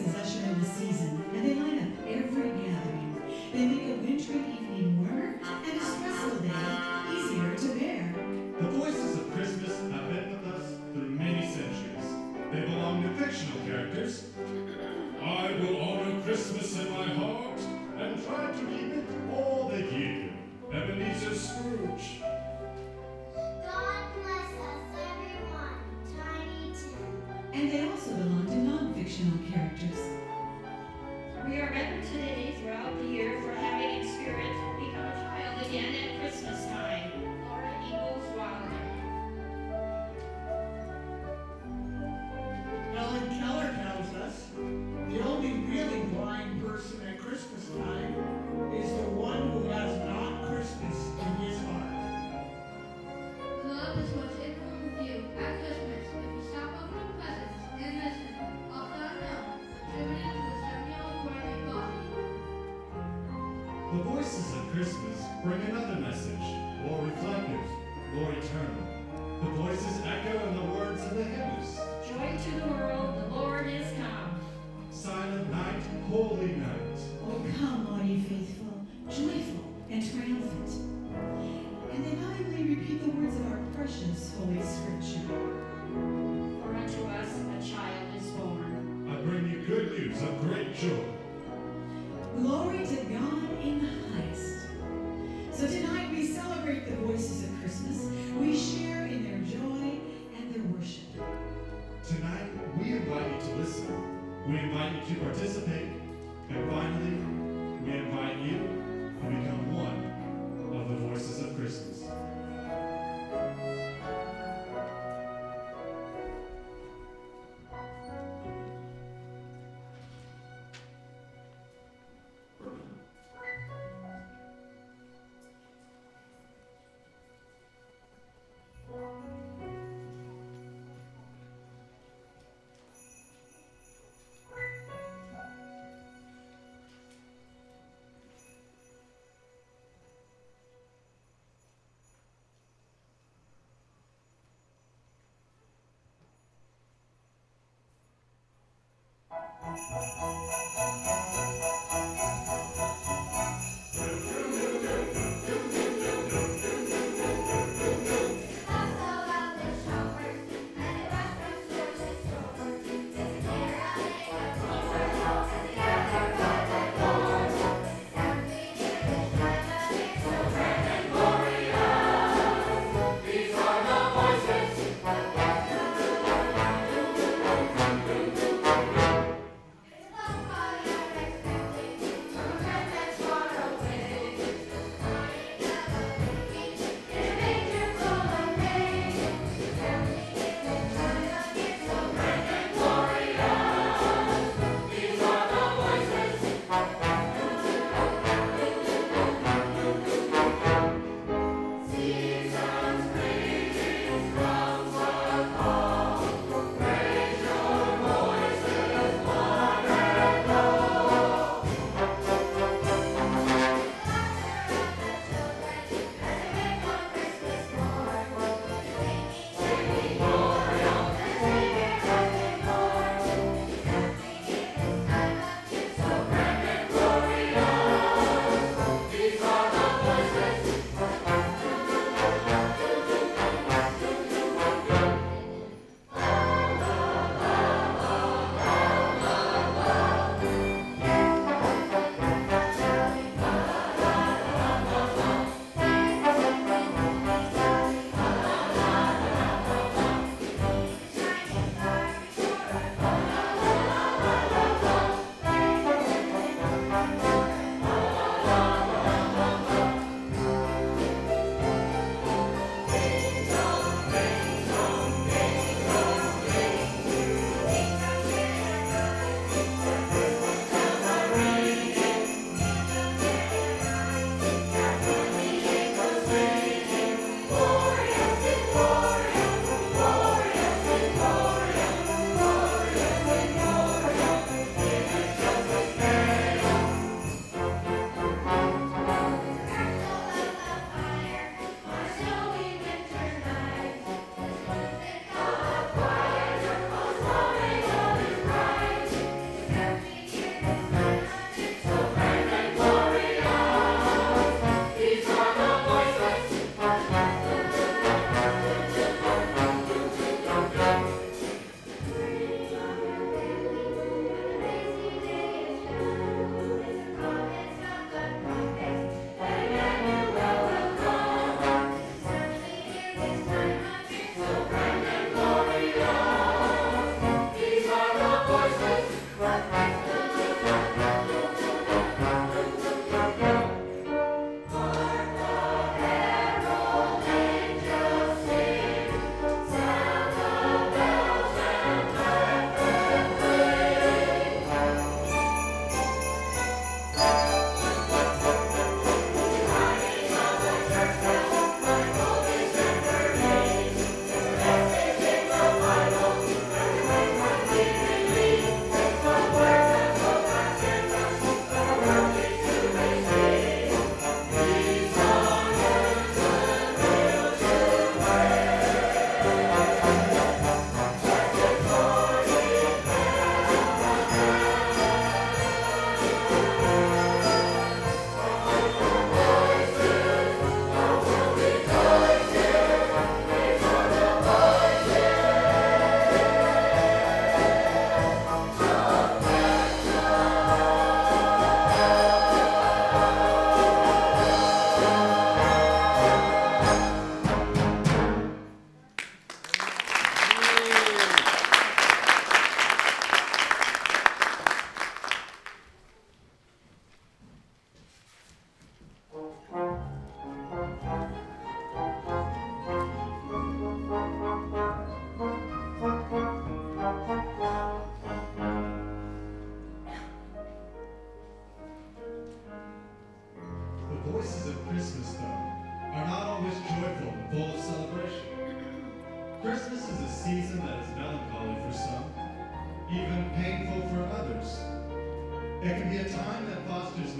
voices usher in the season, and they light up every gathering. They make a wintry evening warmer and a stressful day easier to bear. The voices of Christmas have been with us through many centuries. They belong to fictional characters. I will honor Christmas in my heart and try to keep it all the year. Ebenezer Scrooge. God bless us, everyone. Tiny Tim. And they also belong to non-fictional characters. We are remembered today throughout the year for having in spirit become a child again at Christmas time. Laura Ingalls Wilder. Helen Keller tells us the only really blind person at Christmas time is the one who has not Christmas in his heart. Love is what's in room with you at Christmas. If you stop opening presents and listen, off that note, attributed to the 7-year-old boy named Bobby. The voices of Christmas bring another message, more reflective, more eternal. The voices echo in the words of the hymns. Joy to the world, the Lord is come. Silent night, holy night. Oh, come, all ye faithful, joyful and triumphant. And they not only repeat the words of our precious Holy Scripture. For unto us a child is born. I bring you good news of great joy. Glory to God in the highest. So tonight we celebrate the voices of Christmas. We share in their joy and their worship. Tonight, we invite you to listen. We invite you to participate. And finally, we invite you to become one of the voices of Christmas.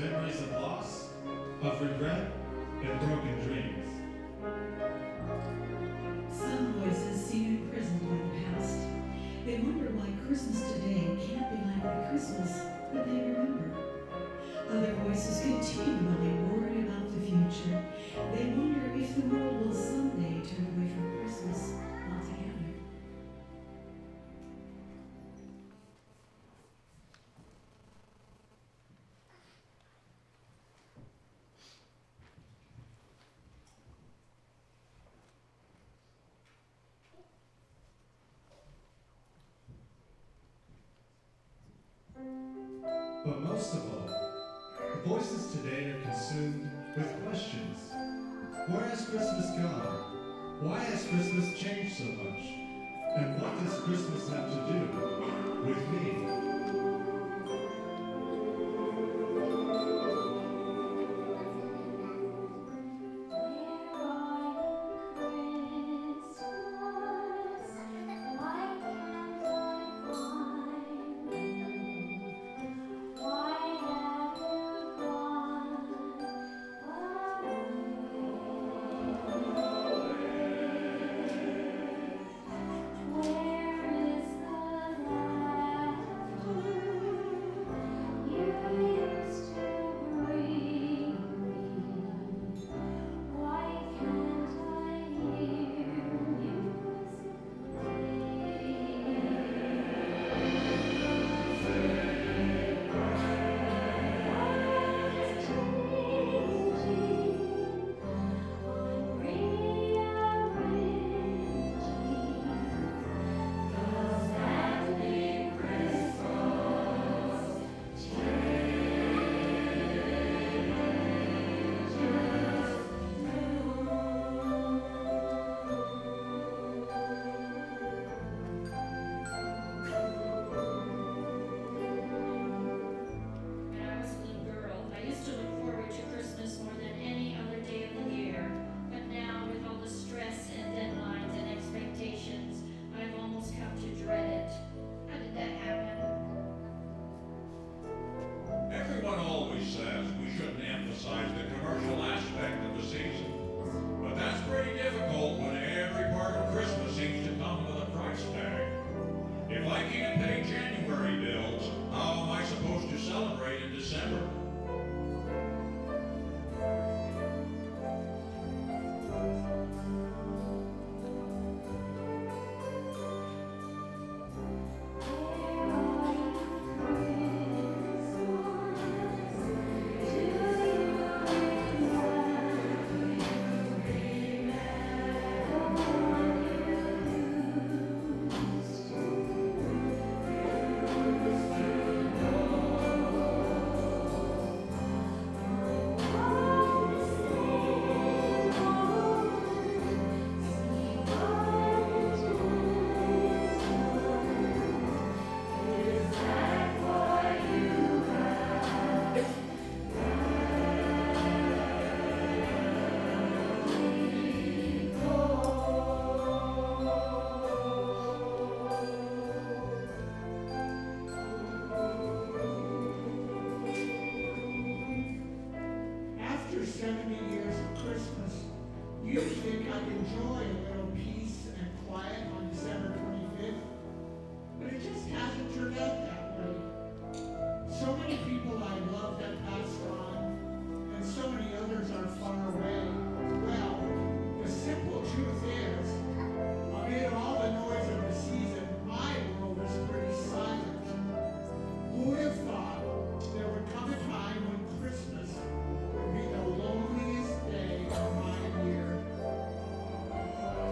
memories of loss, of regret, and broken dreams. Some voices seem imprisoned by the past. They wonder why Christmas today can't be like the Christmas that they remember. Other voices continually worry about the future. They wonder if the world will someday turn away from Christmas altogether. But most of all, the voices today are consumed with questions. Where has Christmas gone? Why has Christmas changed so much? And what does Christmas have to do with me? After 70 years of Christmas, you think I'd enjoy a little peace and quiet on December 25th, but it just hasn't turned out that way. So many people I loved have passed on, and so many others are far away. Well, the simple truth is, amid all the noise of the season, my world is pretty silent. Who would have thought there would come a time when Christmas would be the loneliest day of my year?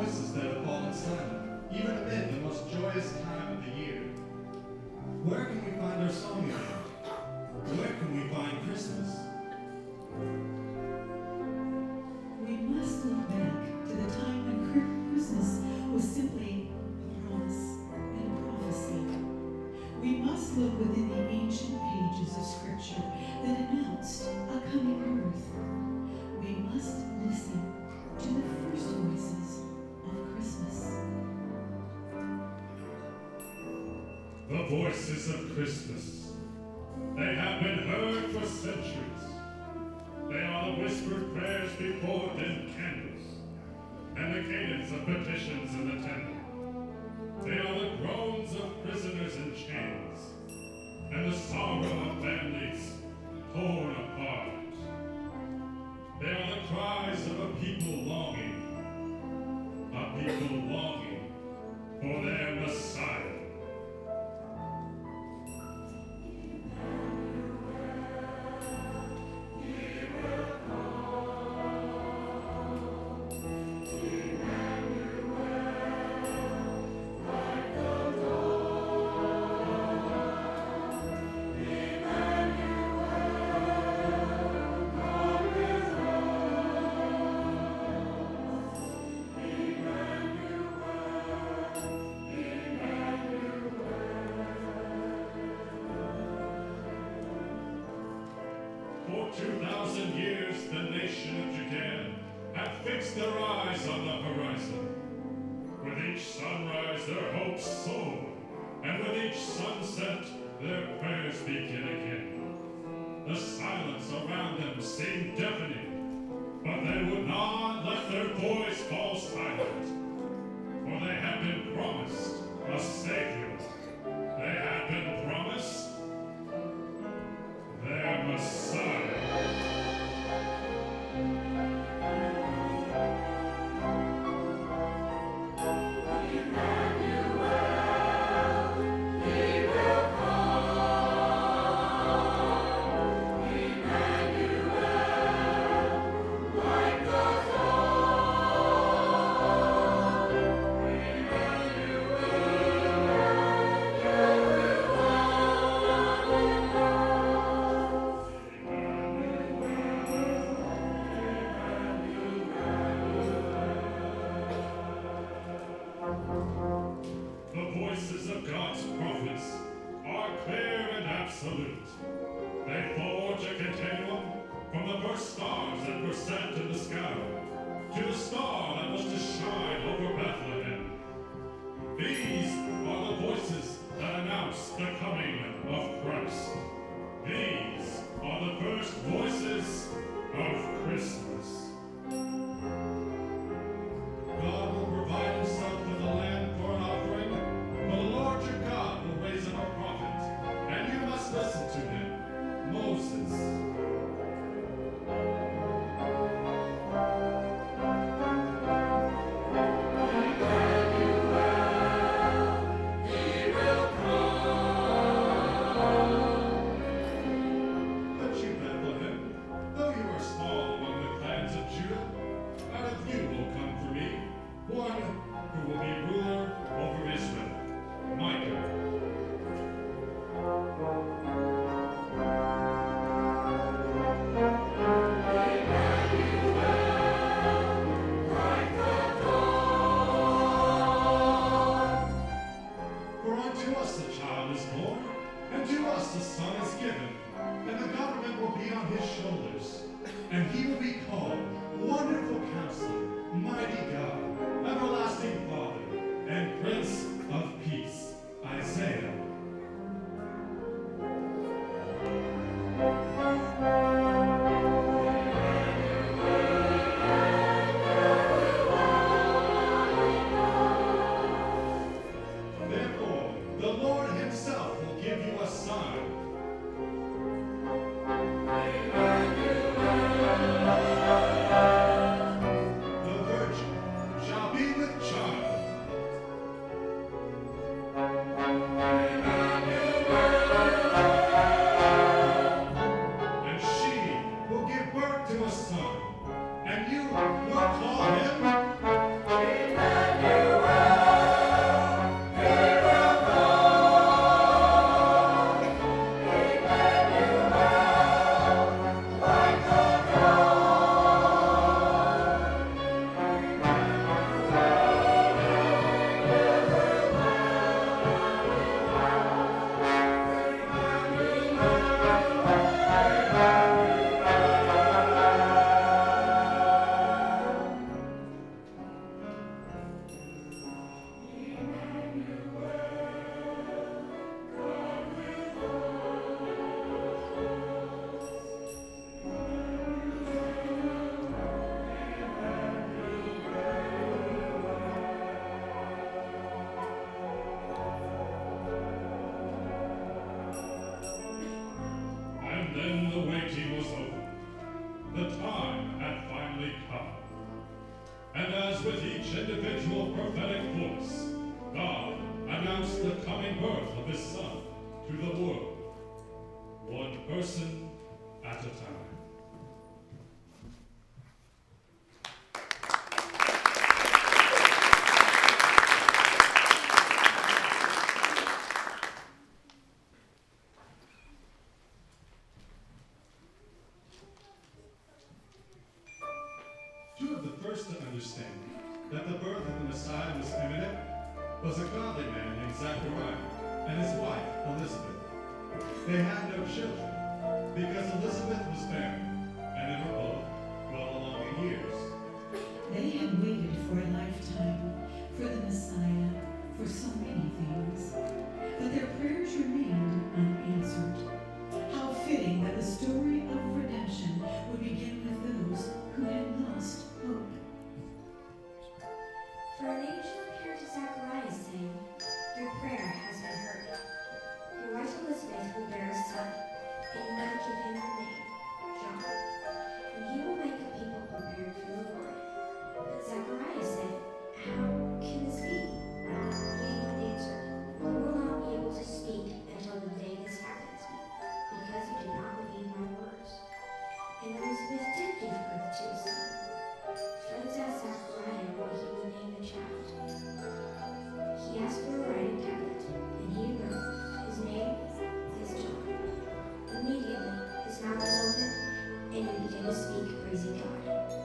voices that have fallen silent, even amid the most joyous time of the year. Where can we find our song again? Where can we find Christmas? We must look back to the time when Christmas was simply a promise and a prophecy. We must look within the ancient pages of Scripture that announced a coming birth. We must listen to the first voices of Christmas. The voices of Christmas. They have been heard for centuries. They are the whispered prayers before dim candles, and the cadence of petitions in the temple. They are the groans of prisoners in chains, and the sorrow of families torn apart. They are the cries of a people longing for their Messiah. For 2,000 years, the nation of Judea had fixed their eyes on the horizon. With each sunrise, their hopes soared, and with each sunset, their prayers begin again. The silence around them seemed deafening, but they would not let their voice fall silent, for they had been promised a Savior. They had been promised their Messiah. They forge a continuum from the first stars that were sent in the sky to the star that was to shine over Bethlehem. These are the voices that announce the coming of Christ. These are the first voices of Christmas. God will provide himself with a lamb for an offering, but the Lord your God will raise up a prophet, and you must listen to him. Moses. with each individual prophetic voice, God announced the coming birth of his Son to the world, one person at a time. Two of the first to understand that the birth of the Messiah was imminent was a godly man named Zachariah and his wife, Elizabeth. They had no children because Elizabeth was barren and they were both well along in years. They had waited for a lifetime, for the Messiah, for so many things, but their prayers remained unanswered. How fitting that the story of redemption would begin with those who had lost hope. For an angel appeared to Zachariah, saying, "Your prayer has been heard. Your wife Elizabeth will bear a son, and you will give him the name John. And he will make a people prepared for the Lord." But Zachariah said, "How can this be?" The angel answered, "You will not be able to speak until the day this happens, because you did not believe my words." And Elizabeth did give birth to a son. Friends asked Zachariah what he would name the child. He asked for a writing tablet, and he wrote, "His name is John." Immediately his mouth was opened, and he began to speak, praising God.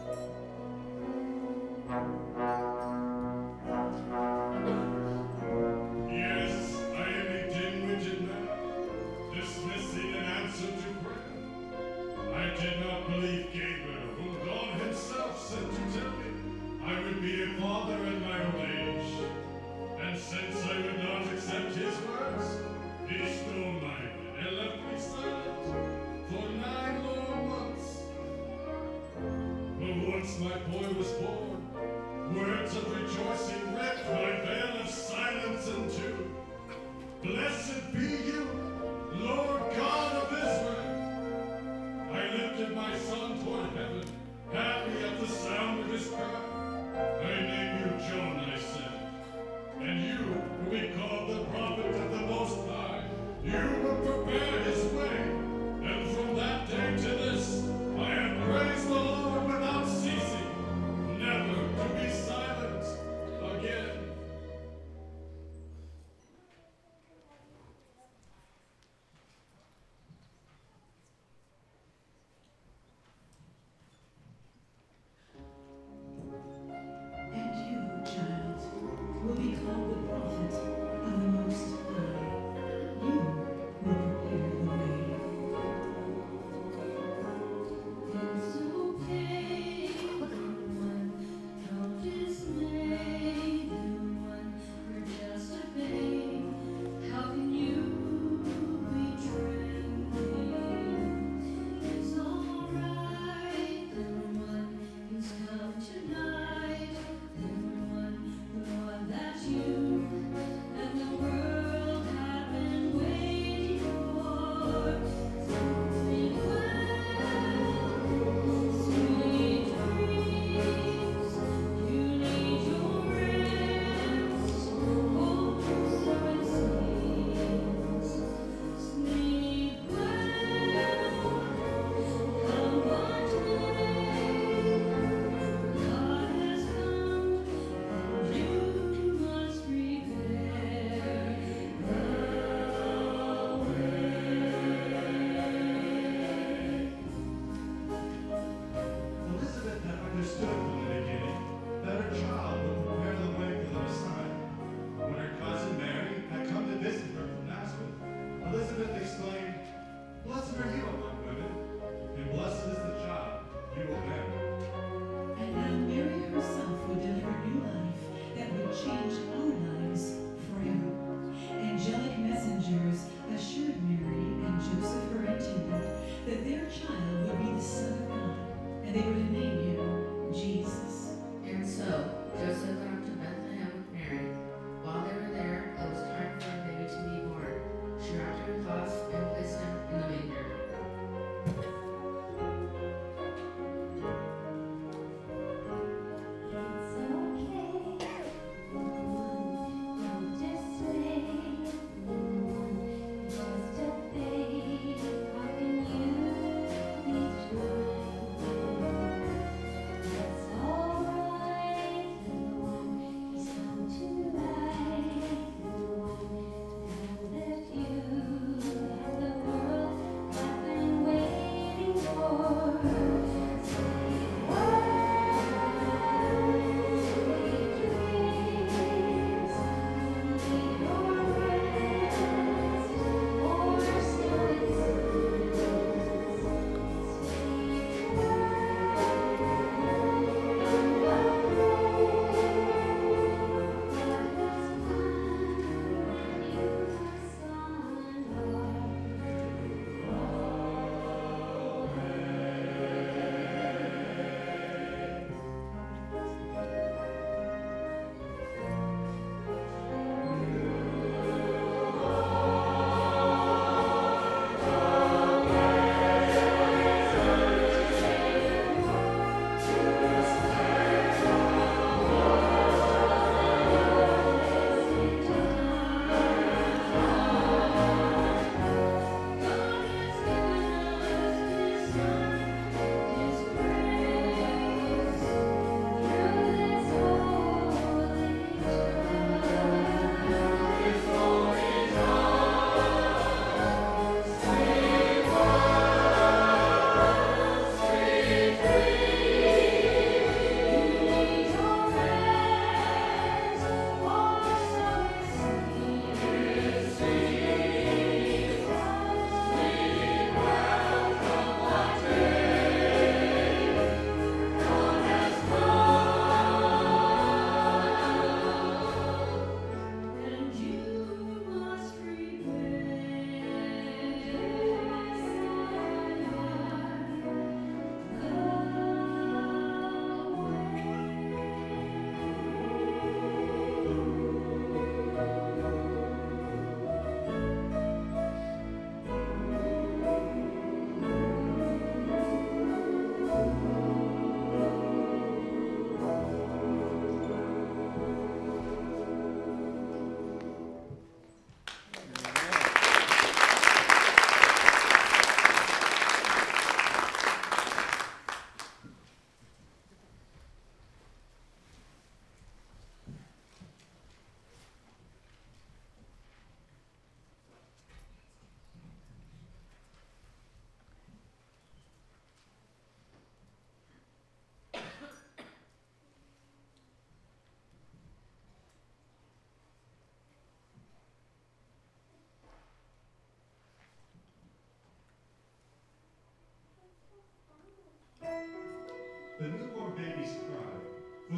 Yes, I am a dim-witted man, dismissing an answer to prayer. I did not believe Gabriel, whom God himself sent to tell me I would be a father at my old age. And since I would not accept his words, he stole mine and left me silent for 9 long months. But once my boy was born, words of rejoicing rent my veil of silence in two. Blessed be you, Lord God of Israel. I lifted my son toward heaven, happy at the sound of his cry. I name you John, I said, and you will be called the prophet of the Most High. You will prepare his way, and from that day to this, I have praised the Lord without ceasing, never to be silent again.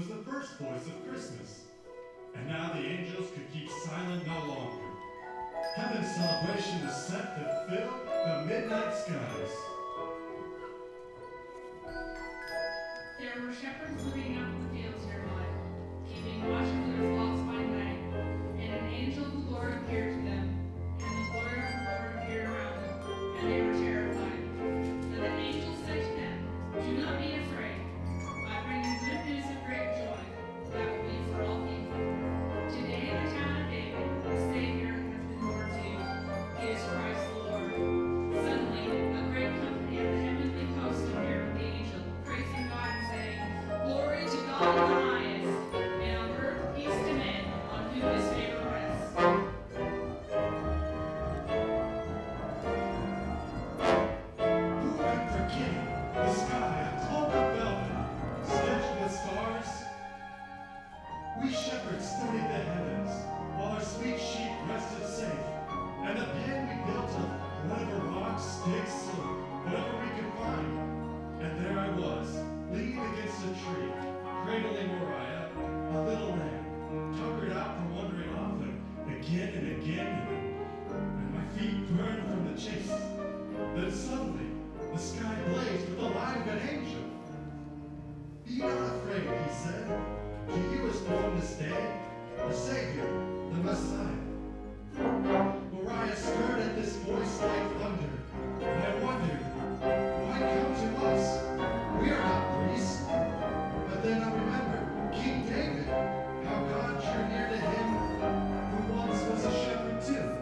was the first voice of Christmas. And now the angels could keep silent no longer. Heaven's celebration was set to fill the midnight skies. There were shepherds living out in the fields nearby, keeping watch over their flocks by night, and an angel of the Lord appeared to them, and the glory of the Lord appeared around them, and they were terrified. Then the angel said to them, "Do not be afraid. I bring you good news of great joy that will be for all people. Today in the town of David, a Savior has been born to you. He is Christ the Lord." Suddenly, a great company of the heavenly host appeared with the angel, praising God and saying, "Glory to God in the highest, and on earth peace to men on whom his favor rests." Who could forget the sky, a cloak of velvet, stitched with stars? We shepherds studied the heavens, while our sweet sheep rested safe. And the pen we built of whatever rocks, sticks, or whatever we could find. And there I was, leaning against a tree, cradling Moriah, a little lamb, tuckered out from wandering off again and again, and my feet burned from the chase. Then suddenly, the sky blazed with the light of an angel. "Be not afraid," he said. "To you is born this day the Savior, the Messiah." Moriah stirred at this voice like thunder, and I wondered, why come to us? We are not priests. But then I remembered King David, how God drew near to him who once was a shepherd too.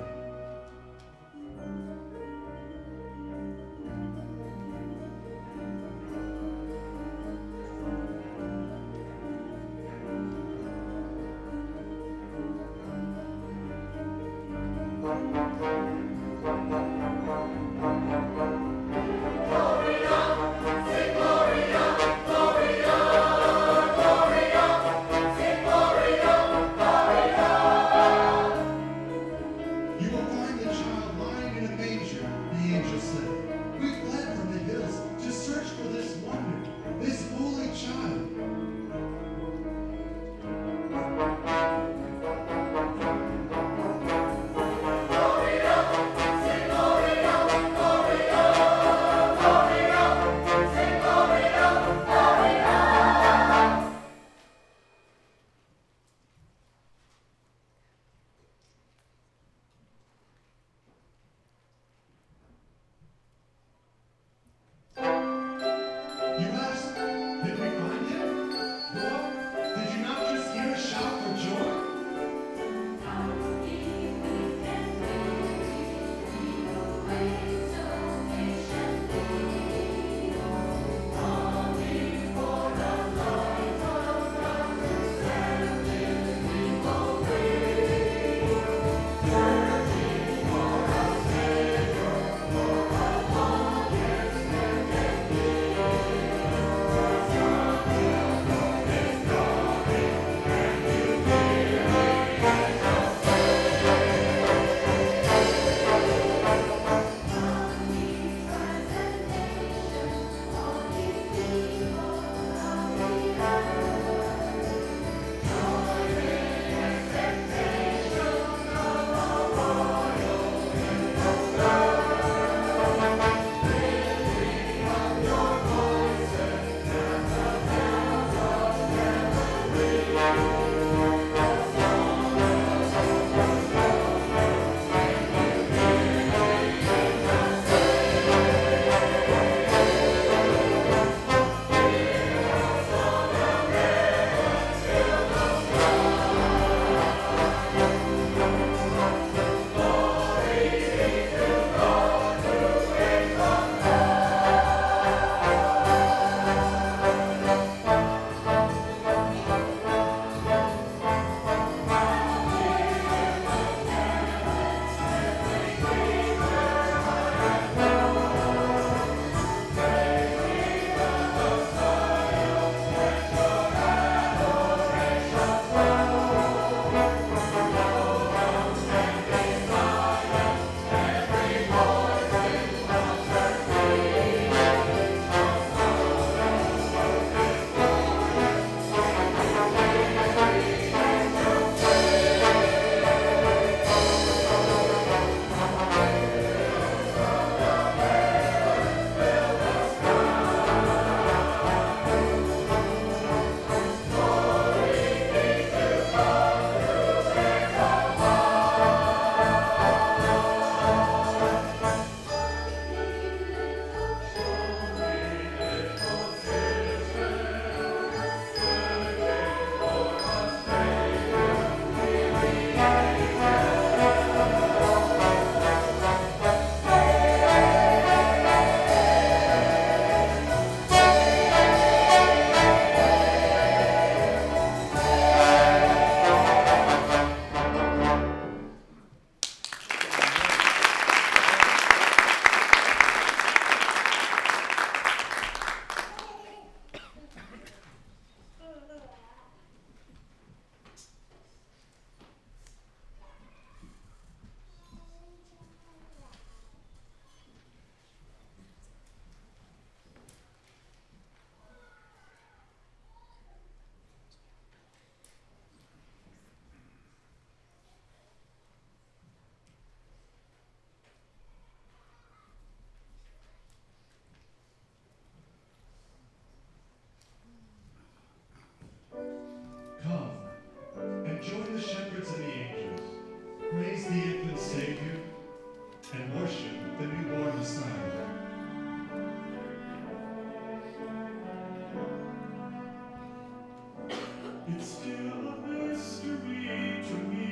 It's still a mystery to me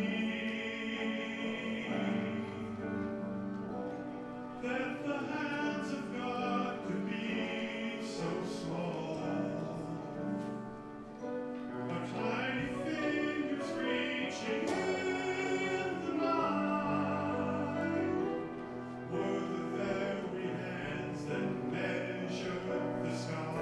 that the hands of God could be so small. A tiny fingers reaching in the night were the very hands that measured the sky.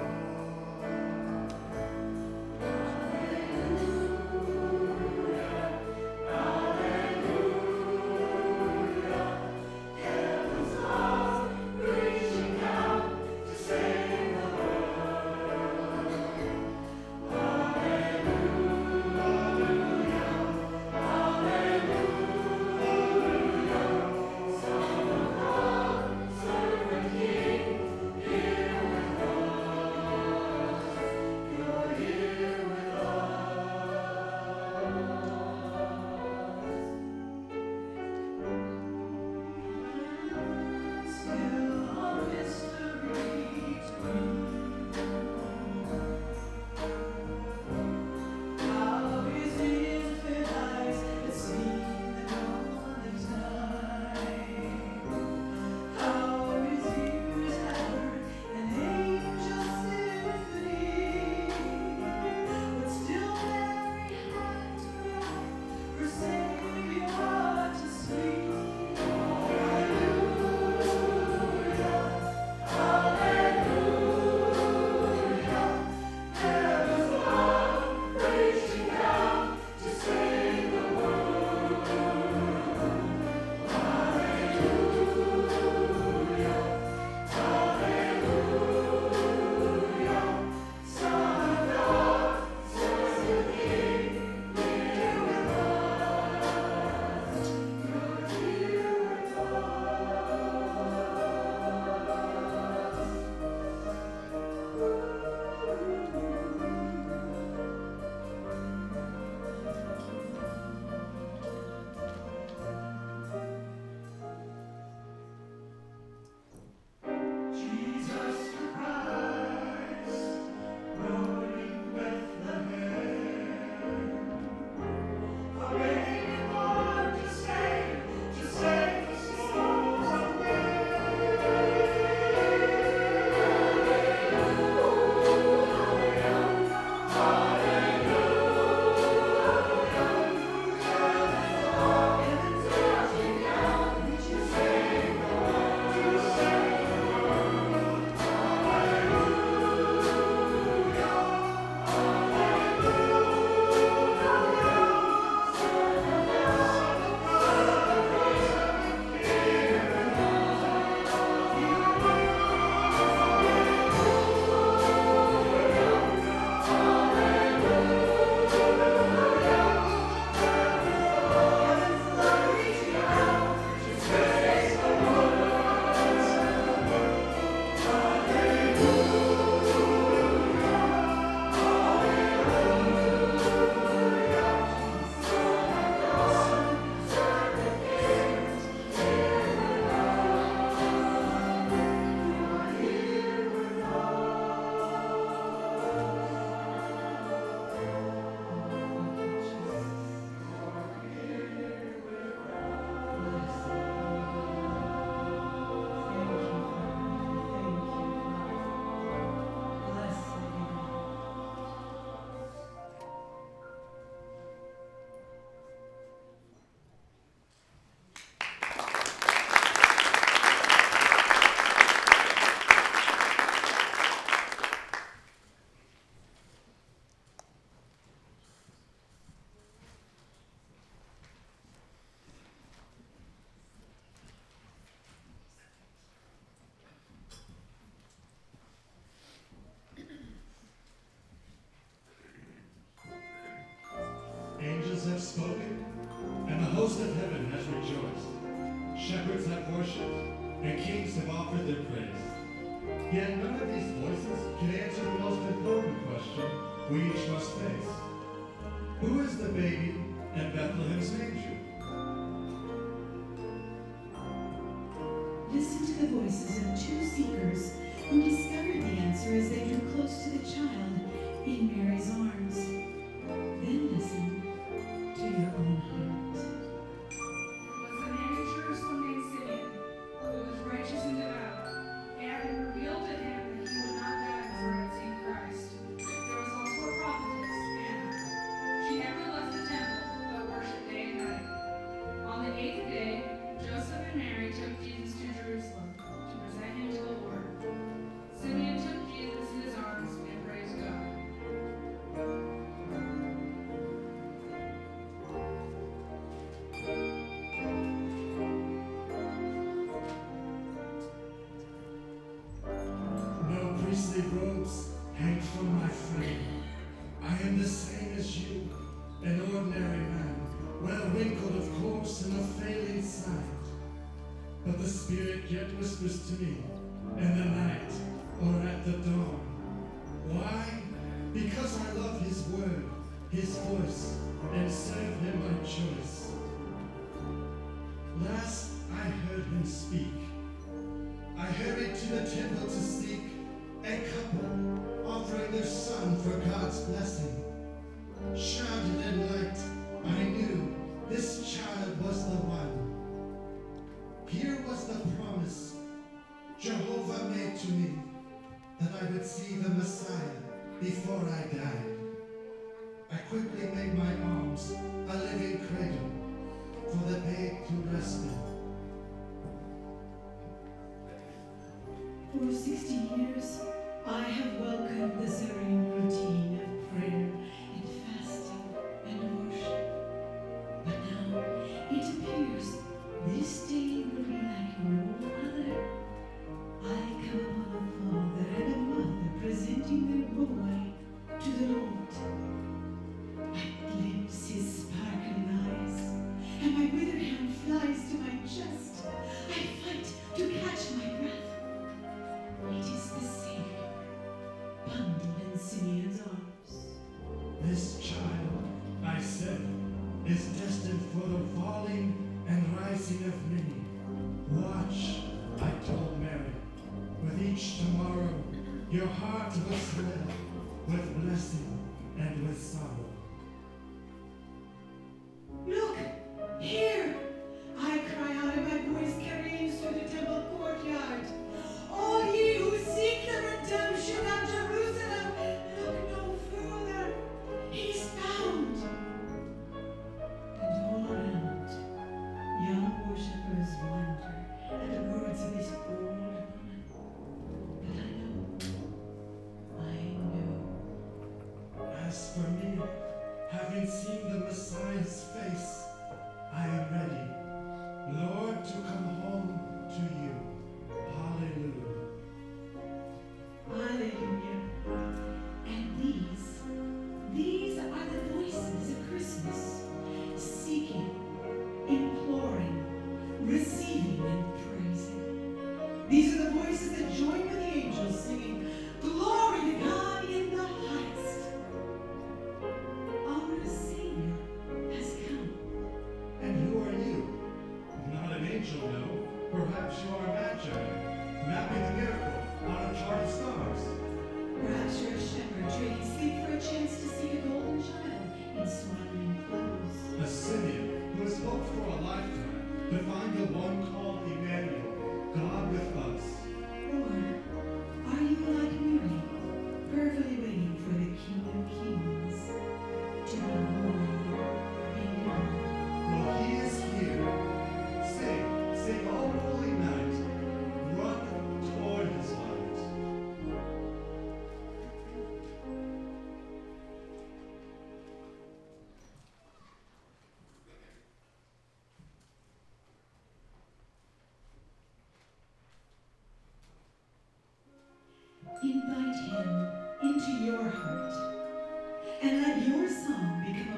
Have spoken, and the host of heaven has rejoiced. Shepherds have worshipped, and kings have offered their praise. Yet none of these voices can answer the most important question we each must face. Who is the baby in Bethlehem's manger? Listen to the voices of two seekers who discovered the answer as they drew close to the child in Mary's arms. but the Spirit yet whispers to me in the night or at the dawn. Why? Because I love his word, his voice, and serve him by choice. Last I heard him speak. I hurried to the temple to seek a couple offering their son for God's blessing. Shrouded in light, I knew this child was the one. Here was the promise Jehovah made to me, that I would see the Messiah before I died. I quickly made my arms a living cradle for the babe to rest in. For 60 years, I have welcomed the serene routine of prayer and fasting and worship. But now it appears this day will be like no other. I come upon a father and a mother presenting their boy to the Lord. I glimpse his sparkling eyes, and my withered hand flies to my chest. I fight to catch my breath. It is the Savior, bundled in Simeon's arms. This child, I said, is destined for the falling and rising of many. Watch, I told Mary, with each tomorrow your heart will swell with blessing and with sorrow. Look, here! I cry out and my voice carries through the temple courtyard. All ye who seek the redemption of Jerusalem, look no further. He's found. And all around, young worshippers wonder at the words of this old woman. But I know. As for me, having seen the Messiah's face, I am ready, Lord, to come home to you. Hallelujah. Hallelujah. And these are the voices of Christmas, seeking, imploring, receiving, and praising. These are the voices that join with the angels singing, "Glory to God in the highest." Our Savior has come. And who are you? Not an angel, no. Perhaps you are a magi, mapping the miracle on a chart of stars. Perhaps you're a shepherd trading sleep for a chance to see a golden child in swaddling clothes. A Simeon who has hoped for a lifetime to find the one called Emmanuel, God with us. Or are you like Mary, prayerfully waiting for the King of Kings to be born in you? Well, he is here. Sing all holy night. Run toward his light. Invite him into your heart and let your song become